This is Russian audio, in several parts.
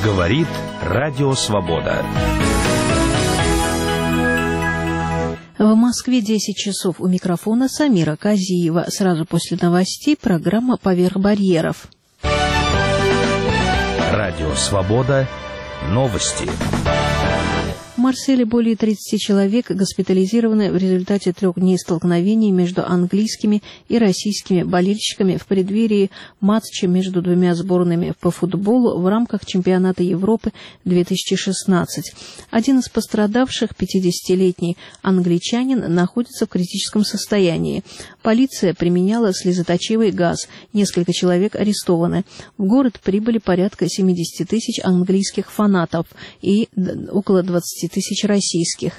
Говорит Радио Свобода. В Москве 10 часов. У микрофона Самира Казиева. Сразу после новостей программа «Поверх барьеров». Радио Свобода. Новости. В Марселе более 30 человек госпитализированы в результате 3 дней столкновений между английскими и российскими болельщиками в преддверии матча между двумя сборными по футболу в рамках чемпионата Европы 2016. Один из пострадавших, 50-летний англичанин, находится в критическом состоянии. Полиция применяла слезоточивый газ. Несколько человек арестованы. В город прибыли порядка 70 тысяч английских фанатов и около 20 тысяч российских.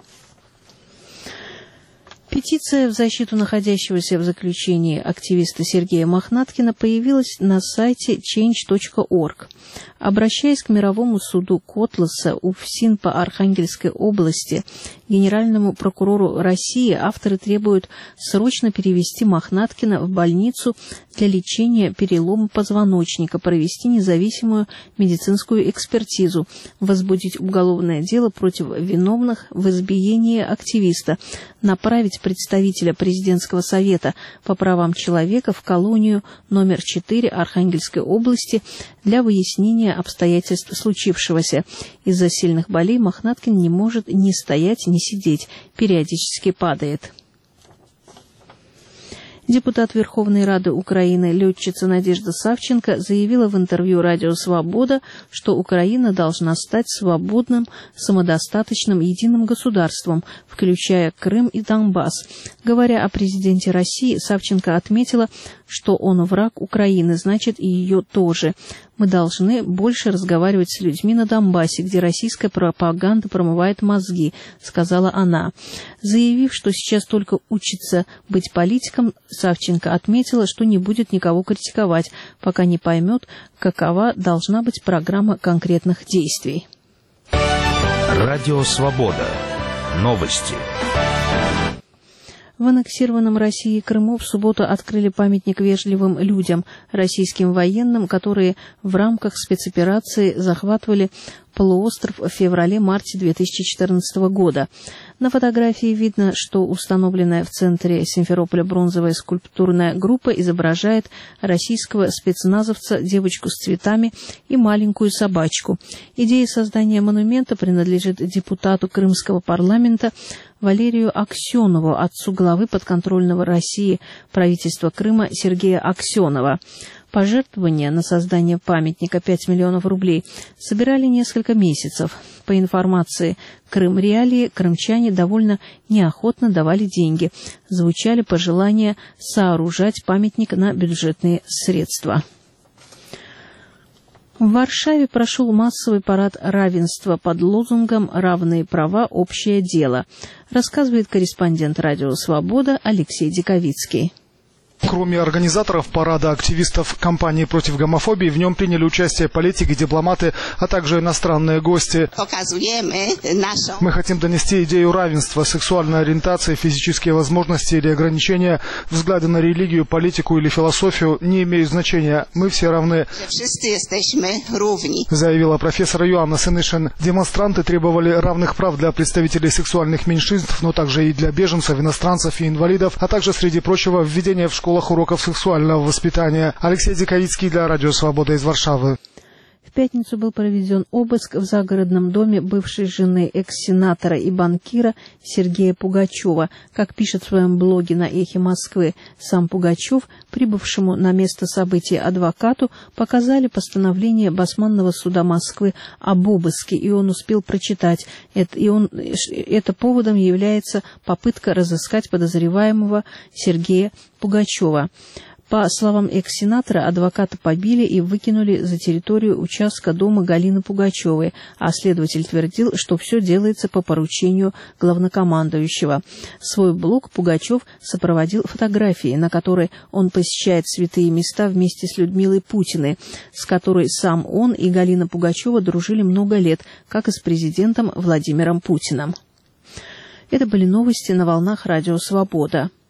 Петиция в защиту находящегося в заключении активиста Сергея Мохнаткина появилась на сайте change.org. Обращаясь к Мировому суду Котласа УФСИН по Архангельской области, генеральному прокурору России, авторы требуют срочно перевести Мохнаткина в больницу для лечения перелома позвоночника, провести независимую медицинскую экспертизу, возбудить уголовное дело против виновных в избиении активиста, направить представителя президентского совета по правам человека в колонию номер 4 Архангельской области для выяснения обстоятельств случившегося. Из-за сильных болей Мохнаткин не может ни стоять, ни сидеть, периодически падает. Депутат Верховной Рады Украины, летчица Надежда Савченко, заявила в интервью «Радио Свобода», что Украина должна стать свободным, самодостаточным, единым государством, включая Крым и Донбасс. Говоря о президенте России, Савченко отметила, что он враг Украины, значит, и ее тоже. Мы должны больше разговаривать с людьми на Донбассе, где российская пропаганда промывает мозги, сказала она. Заявив, что сейчас только учится быть политиком, Савченко отметила, что не будет никого критиковать, пока не поймет, какова должна быть программа конкретных действий. Радио Свобода. Новости. В аннексированном Россией Крыму в субботу открыли памятник вежливым людям, российским военным, которые в рамках спецоперации захватывали полуостров в феврале-марте 2014 года. На фотографии видно, что установленная в центре Симферополя бронзовая скульптурная группа изображает российского спецназовца, девочку с цветами и маленькую собачку. Идея создания монумента принадлежит депутату Крымского парламента Валерию Аксенову, отцу главы подконтрольного России правительства Крыма Сергея Аксенова. Пожертвования на создание памятника 5 миллионов рублей собирали несколько месяцев. По информации Крым-Реалии, крымчане довольно неохотно давали деньги. Звучали пожелания сооружать памятник на бюджетные средства. В Варшаве прошел массовый парад равенства под лозунгом «Равные права. Общее дело», рассказывает корреспондент «Радио Свобода» Алексей Диковицкий. Кроме организаторов парада, активистов кампании против гомофобии, в нем приняли участие политики, дипломаты, а также иностранные гости. Мы хотим донести идею равенства, сексуальной ориентации, физические возможности или ограничения, взгляды на религию, политику или философию не имеют значения. Мы все равны, заявила профессор Йоанна Сынышин. Демонстранты требовали равных прав для представителей сексуальных меньшинств, но также и для беженцев, иностранцев и инвалидов, а также, среди прочего, введение в школах уроков сексуального воспитания. Алексей Диковицкий для Радио Свобода из Варшавы. В пятницу был проведен обыск в загородном доме бывшей жены экс-сенатора и банкира Сергея Пугачева. Как пишет в своем блоге на «Эхе Москвы» сам Пугачев, прибывшему на место событий адвокату показали постановление Басманного суда Москвы об обыске, и он успел прочитать. Это поводом является попытка разыскать подозреваемого Сергея Пугачева. По словам экс-сенатора, адвоката побили и выкинули за территорию участка дома Галины Пугачевой, а следователь твердил, что все делается по поручению главнокомандующего. Свой блог Пугачев сопроводил фотографией, на которой он посещает святые места вместе с Людмилой Путиной, с которой сам он и Галина Пугачева дружили много лет, как и с президентом Владимиром Путиным. Это были новости на волнах Радио Свобода.